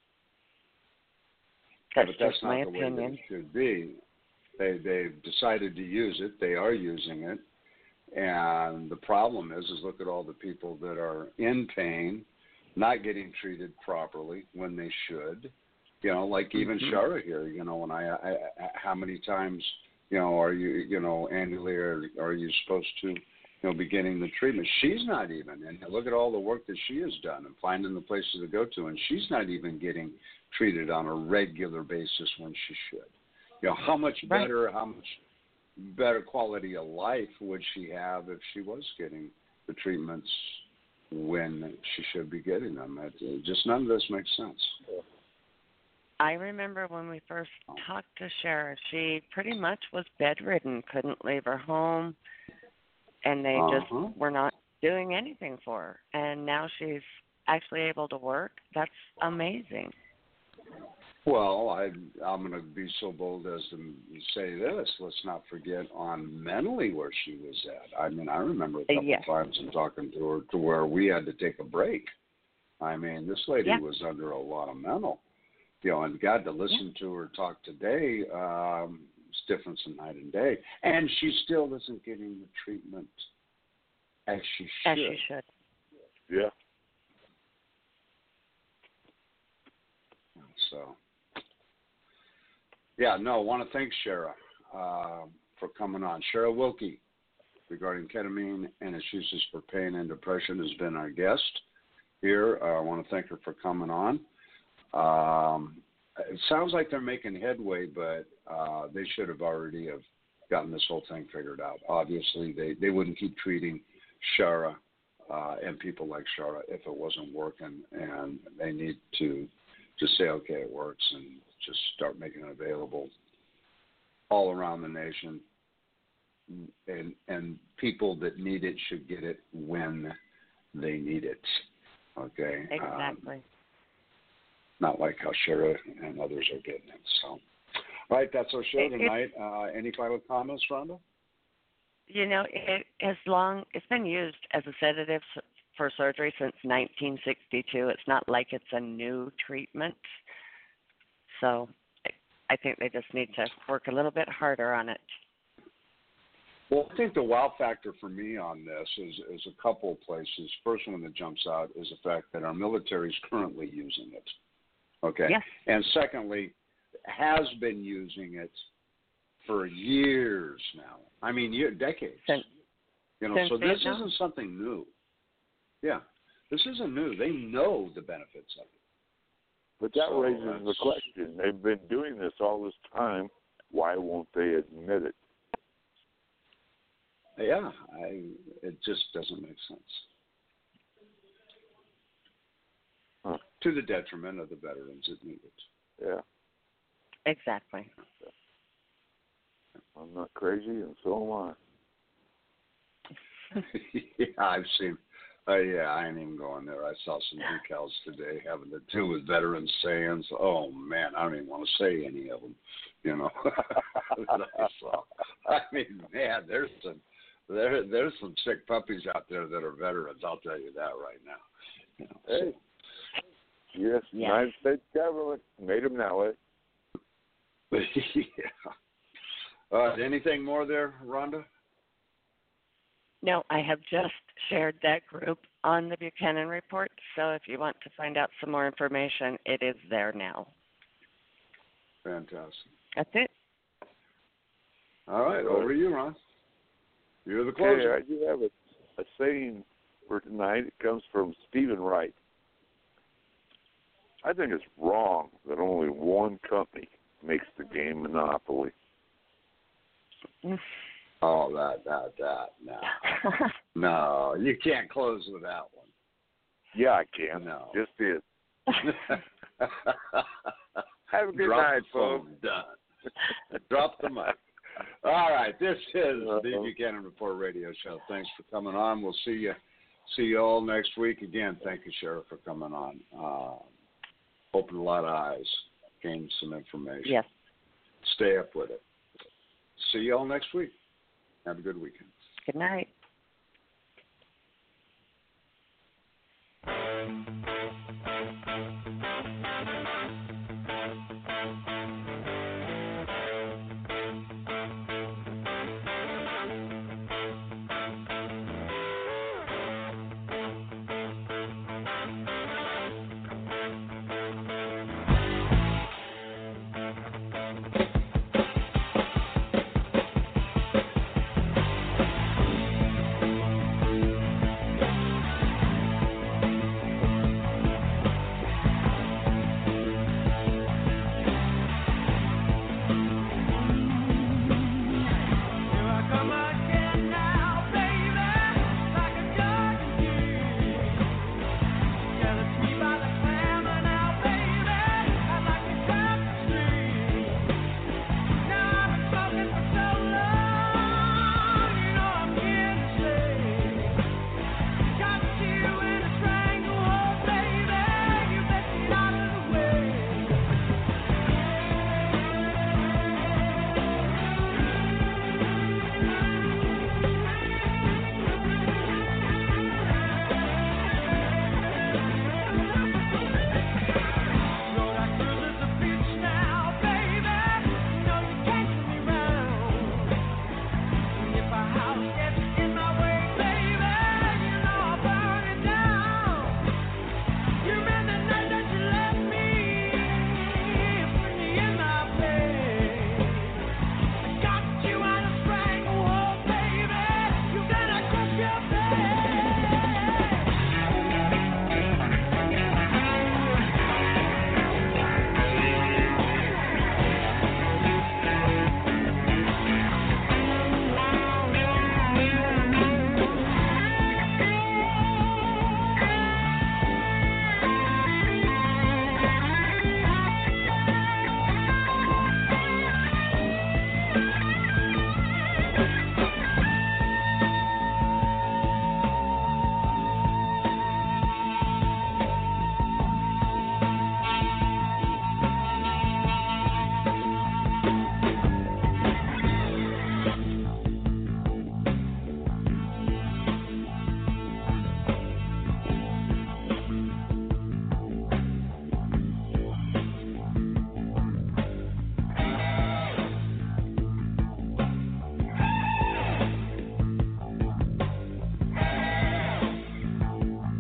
That's but that's just not my the opinion. way that it should be. They've decided to use it. They are using it. And the problem is look at all the people that are in pain, not getting treated properly when they should. Like even Shara here, when I how many times, are you, annually are you supposed to, be getting the treatment? She's not even. And look at all the work that she has done and finding the places to go to. And she's not even getting treated on a regular basis when she should. How much better, how much better quality of life would she have if she was getting the treatments when she should be getting them? Just none of this makes sense. I remember when we first talked to Shara, she pretty much was bedridden, couldn't leave her home, and they just were not doing anything for her. And now she's actually able to work. That's amazing. Well, I'm going to be so bold as to say this. Let's not forget on mentally where she was at. I mean, I remember a couple of times in talking to her to where we had to take a break. I mean, this lady was under a lot of mental. And God, to listen to her talk today, it's different from night and day. And she still isn't getting the treatment as she should. As she should. Yeah. So, I want to thank Shara for coming on. Shara Wilkie, regarding ketamine and its uses for pain and depression, has been our guest here. I want to thank her for coming on. It sounds like they're making headway, but they should have already have gotten this whole thing figured out. Obviously, they wouldn't keep treating Shara and people like Shara if it wasn't working, and they need to just say, okay, it works, and just start making it available all around the nation. And people that need it should get it when they need it. Okay? Exactly. Not like how Shara and others are getting it. So, all right, that's our show tonight. Any final comments, Rhonda? It's been used as a sedative for surgery since 1962. It's not like it's a new treatment. So I think they just need to work a little bit harder on it. Well, I think the wow factor for me on this is a couple of places. First one that jumps out is the fact that our military is currently using it. Okay. Yes. And secondly, has been using it for years now. I mean, decades. Since so this isn't something new. Yeah, this isn't new. They know the benefits of it. But that raises the question. They've been doing this all this time. Why won't they admit it? Yeah, it just doesn't make sense. Huh. To the detriment of the veterans that need it. Yeah. Exactly. I'm not crazy, and so am I. Yeah, I've seen. I ain't even going there. I saw some decals today having to do with veterans sayings. Oh man, I don't even want to say any of them. That I saw. I mean, man, there's some sick puppies out there that are veterans. I'll tell you that right now. Hey. Yes, United States government made them that way. Yeah. Anything more there, Rhonda? No, I have just shared that group on the Buchanan Report, so if you want to find out some more information, it is there now. Fantastic. That's it. All right, over to you, Ron. You're the closer. Okay, I do have a saying for tonight. It comes from Stephen Wright. I think it's wrong that only one company makes the game Monopoly. Oh, that, no. No, you can't close with that one. Yeah, I can. No. Just did. Have a good Drop night, the phone. folks. Done. Drop the mic. All right, this is the Buchanan Report radio show. Thanks for coming on. We'll see you See you all next week. Again, thank you, Sheriff, for coming on. Opened a lot of eyes, gained some information. Yes. Stay up with it. See you all next week. Have a good weekend. Good night.